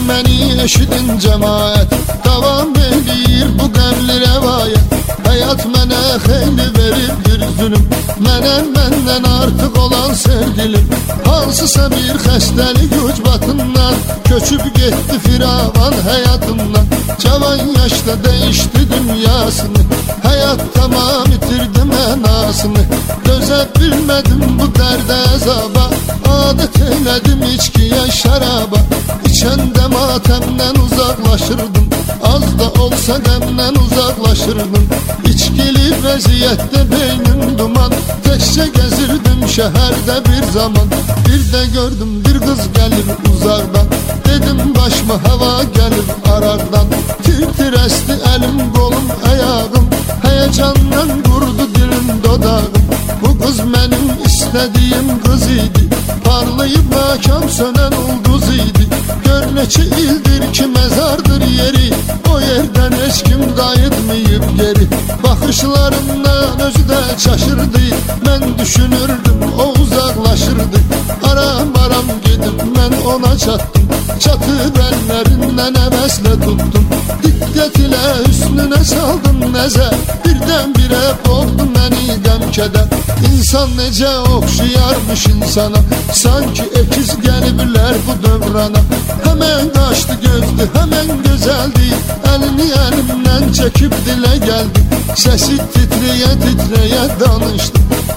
məni eşidin cemaət, davam edir bu qəmli rəvayət. Həyat mənə xeyli veribdir zülüm, mənə məndən artıq olan sevgilim. Hansısa bir xəstəlik ucbatından köçüb getdi firavan həyatımdan. Cavan yaşda dəyişdi dünyasını, həyat tamam itirdi mənasını. Dözə bilmədim bu dərdə əzaba, adət elədim içkiyə şəraba. İçəndə matəmdən uzaqlaşırdım, az da olsa qəmdən uzaqlaşırdım. İçkili vəziyyətdə beynim duman, təkcə gəzirdim şəhərdə bir zaman. Bir də gördüm bir qız gəlir uzaqdan, dedim başıma hava gəlir araqdan. Tir-tir əsdi əlim, qolum, əyağım, həyəcandan qurdu dilim, dodağım. Bu qız mənim istədiyim qız idi, parlayıb nakam sönən ulduz idi. Gör neçə ildir ki məzardır yeri, o yerdən heç kim qayıtmayıb geri. Baxışlarımdan özü də çaşırdı, mən düşünürdüm o uzaqlaşırdı. Aram gedib mən ona çatdım, çatıb əllərindən əvəzlə tutdum. Diqqət ilə üstünə saldım nəzər, birdən-birə boğdu məni qəm-kədər. İnsan necə oxşayarmış insana, sanki əkiz gəliblər bu dövrana. Həmən qaşdı gözdü, həmən gözəldi, əlini əlimdən çəkib dilə gəldi. Səsi titrəyə danışdı,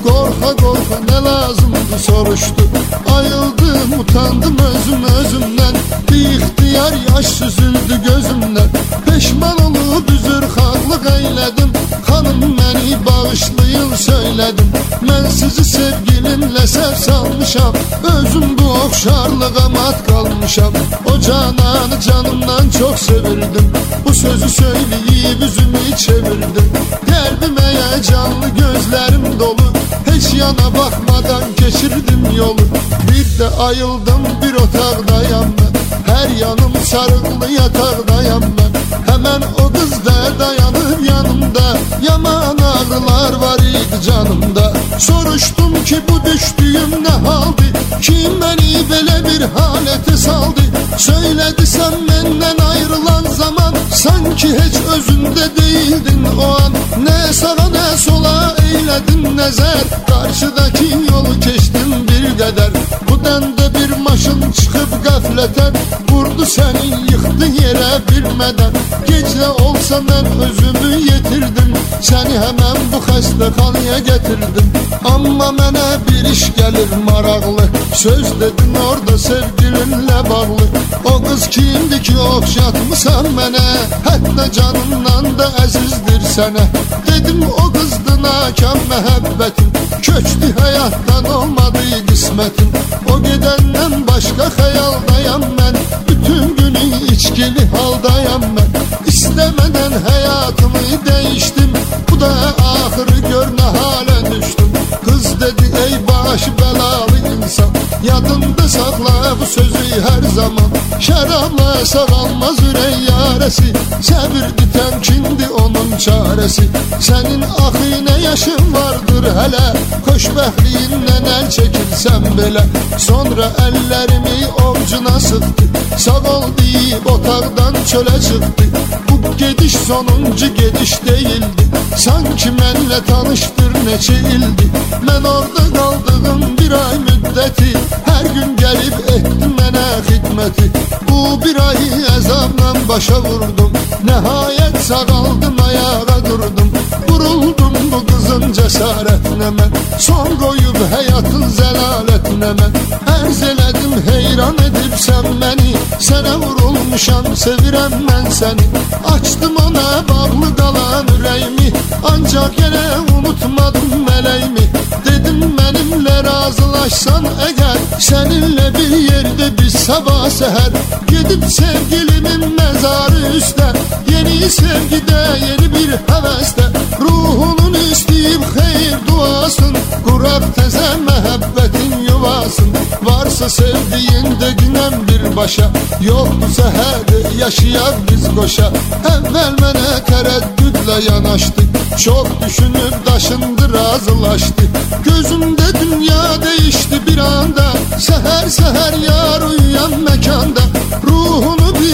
qorxa nə lazımdı soruşdu. Ayıldım, utandım özümdən, bir ixtiyar yaş süzüldü gözümdən. Peşman olub üzrxahlıq eylədim, xanım məni bağışlayın söylədim. Mən sizi sevgilimlə səhv salmışam, özüm bu oxşarlığa mat qalmışam. O cananı canımdan çox sevirdim, bu sözü söyləyib üzümü çevirdim. Qəlbim həyəcanlı, gözlərim dolu, heç yana baxmadan keçirdim yolu. Bir də ayıldım bir otaqdayam mən, hər yanım sarıqlı yataqdayam mən. Həmən o qız da dayanıb yanımda, yaman ağrılar var idi canımda. Soruşdum ki bu düşdüyüm nə haldı, kim məni belə bir halətə saldı. Söylədi sən məndən ayrılan zaman, sanki heç özündə deyildin o an. Nə sağa nə sola eylədin nəzər, qarşıdakı yolu keçdim bir qədər. Bu dəndə bir maşın çıxıb qəflətən, vurdu səni yıxdı yerə bilmədən. Gecə olsa mən özümü yetirdim, səni həmən bu xəstəxanaya gətirdim. Amma mənə bir iş gəlir maraqlı, söz dedin orada sevgilinlə bağlı. O qız kimdir ki oxşatmısan mənə, hətta canımdan da əzizdir sənə. Dedim o qızdı nakam məhəbbətim, köçdü həyatdan olmadı qismətim. O gedəndən başqa xəyaldayam mən, bütün günü içkili haldayam mən. İstəmədən həyatımı dəyişdim, bu da axırı gör nə halə düşdüm. Qız dedi ey başı bəlalı insan, yadında saxla bu sözü hər zaman. Şərabla sağalmaz ürək yarəsi, səbirdi təmkindi onun çarəsi. Sənin axı nə yaşın vardır hələ, xoşbəxtliyindən əl çəkilsən belə. Sonra əllərimi ovcuna sıxdı, sağ ol deyib otaqdan çölə çıxdı. Bu gediş sonuncu gediş deyildi, sanki mənlə tanışdır neçə ildi. Mən orada qaldığım bir ay müddəti, hər gün gəlib etdi mənə xidməti. Bu bir ayı əzabla başa vurdum, nəhayət sağaldım, ayağa durdum. Vuruldum bu qızın cəsarətinə mən, son qoyub həyatın zəlalətinə mən. Ərz elədim heyran edibsən məni, sənə vurulmuşam, sevirəm mən səni. Açdım ona bağlı qalan ürəyimi, ancaq yenə unutmadım mələyimi. Dedim mənimlə razılaşsan əgər, səninlə bir yerdə biz sabah səhər gedib sevgilimin məzarı üstə, yeni sevgidə, yeni bir həvəsdə ruhunun istəyib xeyir duasın, quraq təzə məhəbbətin yuvasın. Varsa sevdiyində günəm birbaşa, yoxdursa hədə yaşayaq biz qoşa. Əvvəl mənə tərəddüdlə yanaşdı, çox düşünüb daşındı, razılaşdı. Gözümdə dünya dəyişdi bir anda, səhər-səhər yar uyuyan məkanda. Ruhunu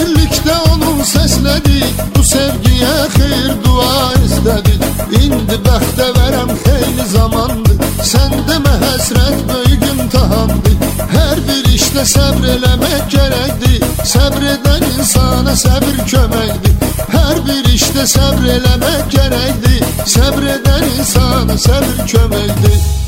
istedi, bu sevgiye xeyir dua istedi. İndi bəxtə verəm xeyli zamandı, sən demə həsrət böyük imtihandı. Hər bir işdə səbr eləmək gərəkdir, səbr edən insana səbir köməkdir. Hər bir işdə səbr eləmək gərəkdir, səbr edən insana səbir köməkdir.